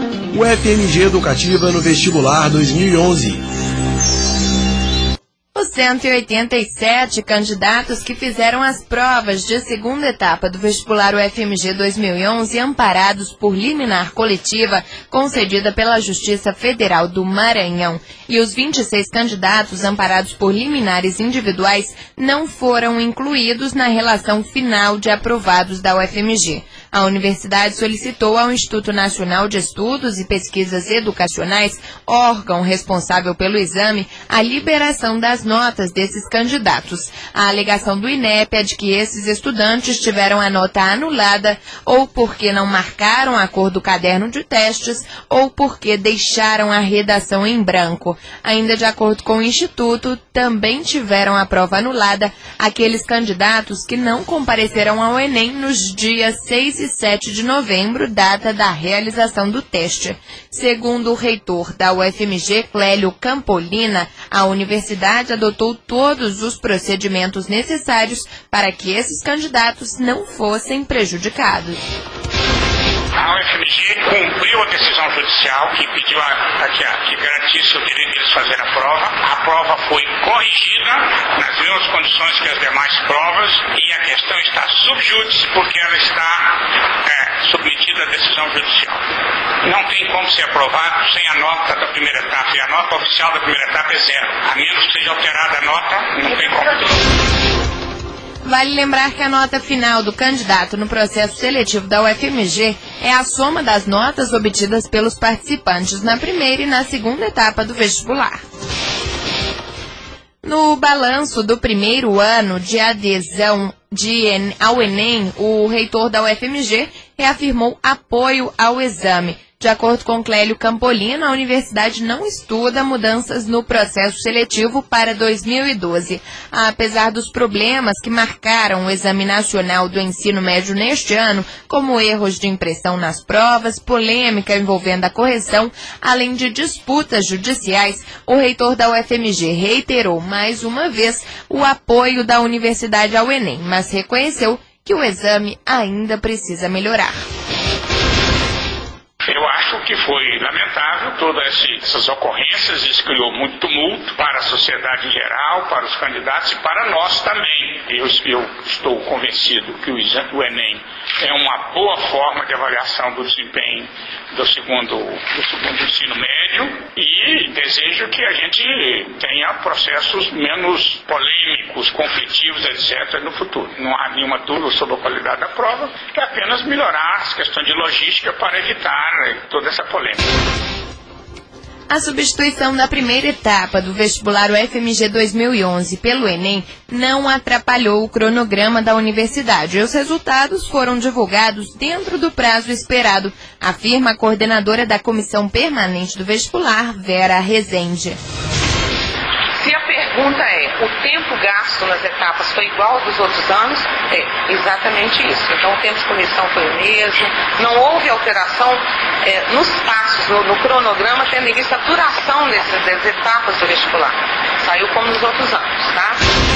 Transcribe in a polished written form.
O FMG Educativa no Vestibular 2011. Os 187 candidatos que fizeram as provas de segunda etapa do vestibular UFMG 2011, amparados por liminar coletiva concedida pela Justiça Federal do Maranhão, e os 26 candidatos amparados por liminares individuais não foram incluídos na relação final de aprovados da UFMG. A universidade solicitou ao Instituto Nacional de Estudos e Pesquisas Educacionais, órgão responsável pelo exame, a liberação das notas desses candidatos. A alegação do INEP é de que esses estudantes tiveram a nota anulada ou porque não marcaram a cor do caderno de testes ou porque deixaram a redação em branco. Ainda de acordo com o Instituto, também tiveram a prova anulada aqueles candidatos que não compareceram ao Enem nos dias 6 e 7 de novembro, data da realização do teste. Segundo o reitor da UFMG, Clélio Campolina, a universidade adotou todos os procedimentos necessários para que esses candidatos não fossem prejudicados. A UFMG cumpriu a decisão judicial que pediu que garantisse o direito deles fazer a prova. A prova foi corrigida nas mesmas condições que as demais provas e a questão está sub judice porque ela está submetida à decisão judicial. Não tem como ser aprovado sem a nota da primeira etapa e a nota oficial da primeira etapa é 0. A menos que seja alterada a nota, não tem como. Vale lembrar que a nota final do candidato no processo seletivo da UFMG é a soma das notas obtidas pelos participantes na primeira e na segunda etapa do vestibular. No balanço do primeiro ano de adesão ao Enem, o reitor da UFMG reafirmou apoio ao exame. De acordo com Clélio Campolina, a universidade não estuda mudanças no processo seletivo para 2012. Apesar dos problemas que marcaram o Exame Nacional do Ensino Médio neste ano, como erros de impressão nas provas, polêmica envolvendo a correção, além de disputas judiciais, o reitor da UFMG reiterou mais uma vez o apoio da universidade ao Enem, mas reconheceu que o exame ainda precisa melhorar. Eu acho que foi lamentável todas essas ocorrências, isso criou muito tumulto para a sociedade em geral, para os candidatos e para nós também. Eu estou convencido que o Enem é uma boa forma de avaliação do desempenho do segundo ensino médio e desejo que a gente tenha processos menos polêmicos, conflitivos, etc. no futuro. Não há nenhuma dúvida sobre a qualidade da prova, é apenas melhorar as questões de logística para evitar toda essa polêmica. A substituição da primeira etapa do vestibular UFMG 2011 pelo Enem não atrapalhou o cronograma da universidade e os resultados foram divulgados dentro do prazo esperado, afirma a coordenadora da Comissão Permanente do Vestibular, Vera Rezende. Se a pergunta é, o tempo gasto nas etapas foi igual ao dos outros anos? É exatamente isso. Então o tempo de comissão foi o mesmo, não houve alteração nos passos, no cronograma, tendo em vista a duração das etapas do vestibular. Saiu como nos outros anos, tá?